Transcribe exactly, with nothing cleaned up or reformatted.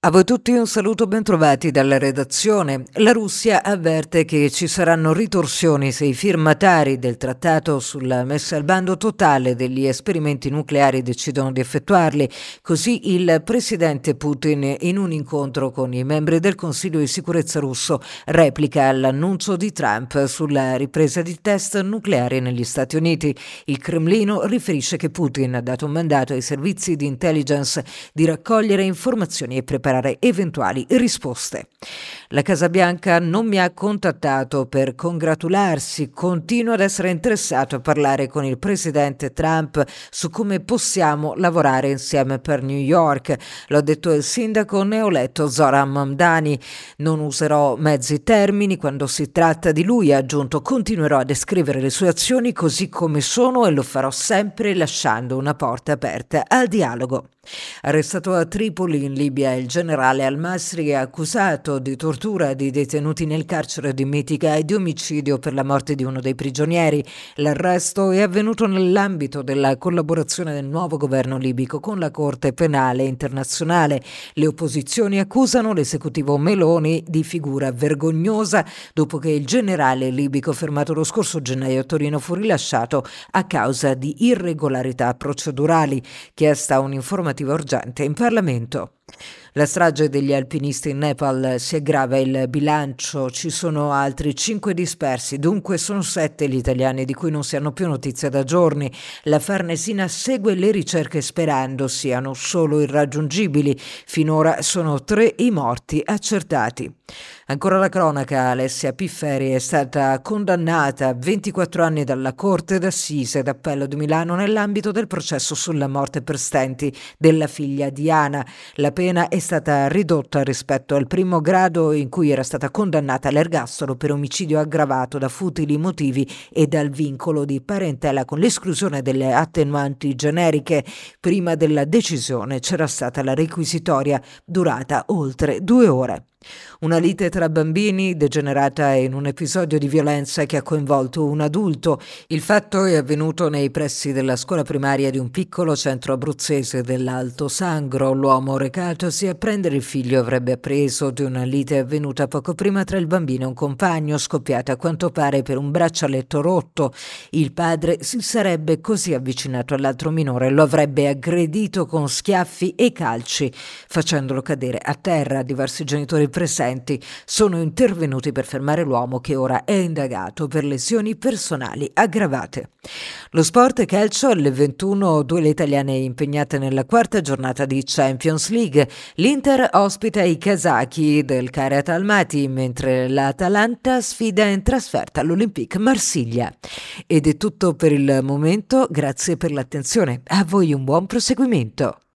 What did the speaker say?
A voi tutti un saluto, bentrovati dalla redazione. La Russia avverte che ci saranno ritorsioni se i firmatari del trattato sulla messa al bando totale degli esperimenti nucleari decidono di effettuarli. Così il presidente Putin, in un incontro con i membri del Consiglio di sicurezza russo, replica l'annuncio di Trump sulla ripresa di test nucleari negli Stati Uniti. Il Cremlino riferisce che Putin ha dato un mandato ai servizi di intelligence di raccogliere informazioni e preparare eventuali risposte. La Casa Bianca non mi ha contattato per congratularsi, continuo ad essere interessato a parlare con il presidente Trump su come possiamo lavorare insieme per New York, l'ho detto il sindaco neoeletto Zoran Mamdani. Non userò mezzi termini quando si tratta di lui, ha aggiunto, continuerò a descrivere le sue azioni così come sono e lo farò sempre lasciando una porta aperta al dialogo. Arrestato a Tripoli in Libia, il generale Al-Masri è accusato di tortura di detenuti nel carcere di Mitica e di omicidio per la morte di uno dei prigionieri. L'arresto è avvenuto nell'ambito della collaborazione del nuovo governo libico con la Corte Penale Internazionale. Le opposizioni accusano l'esecutivo Meloni di figura vergognosa dopo che il generale libico fermato lo scorso gennaio a Torino fu rilasciato a causa di irregolarità procedurali. Chiesta un'informativa urgente in Parlamento. La strage degli alpinisti in Nepal, si aggrava il bilancio, ci sono altri cinque dispersi, dunque sono sette gli italiani di cui non si hanno più notizia da giorni. La Farnesina segue le ricerche sperando siano solo irraggiungibili. Finora sono tre i morti accertati. Ancora la cronaca, Alessia Pifferi è stata condannata a ventiquattro anni dalla Corte d'Assise d'Appello di Milano nell'ambito del processo sulla morte per stenti della figlia Diana. La pena è stata ridotta rispetto al primo grado in cui era stata condannata all'ergastolo per omicidio aggravato da futili motivi e dal vincolo di parentela con l'esclusione delle attenuanti generiche. Prima della decisione c'era stata la requisitoria durata oltre due ore. Una lite tra bambini degenerata in un episodio di violenza che ha coinvolto un adulto. Il fatto è avvenuto nei pressi della scuola primaria di un piccolo centro abruzzese dell'Alto Sangro. L'uomo recatosi a prendere il figlio avrebbe appreso di una lite avvenuta poco prima tra il bambino e un compagno, scoppiata a quanto pare per un braccialetto rotto. Il padre si sarebbe così avvicinato all'altro minore e lo avrebbe aggredito con schiaffi e calci, facendolo cadere a terra. Diversi genitori presenti sono intervenuti per fermare l'uomo, che ora è indagato per lesioni personali aggravate. Lo sport e calcio, alle ventuno due le italiane impegnate nella quarta giornata di Champions League. L'Inter ospita i kazaki del Kairat Almaty, mentre l'Atalanta sfida in trasferta l'Olympique Marsiglia. Ed è tutto per il momento, grazie per l'attenzione, a voi un buon proseguimento.